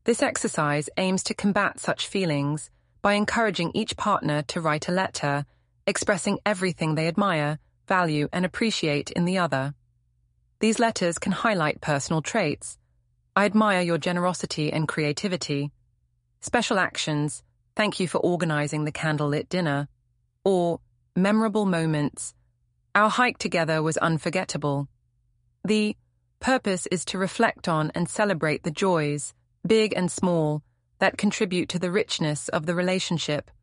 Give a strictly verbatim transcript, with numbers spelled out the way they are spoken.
This exercise aims to combat such feelings by encouraging each partner to write a letter, expressing everything they admire, value, and appreciate in the other. These letters can highlight personal traits. I admire your generosity and creativity. Special actions, thank you for organizing the candlelit dinner. Or, memorable moments, our hike together was unforgettable. The purpose is to reflect on and celebrate the joys, big and small, that contribute to the richness of the relationship.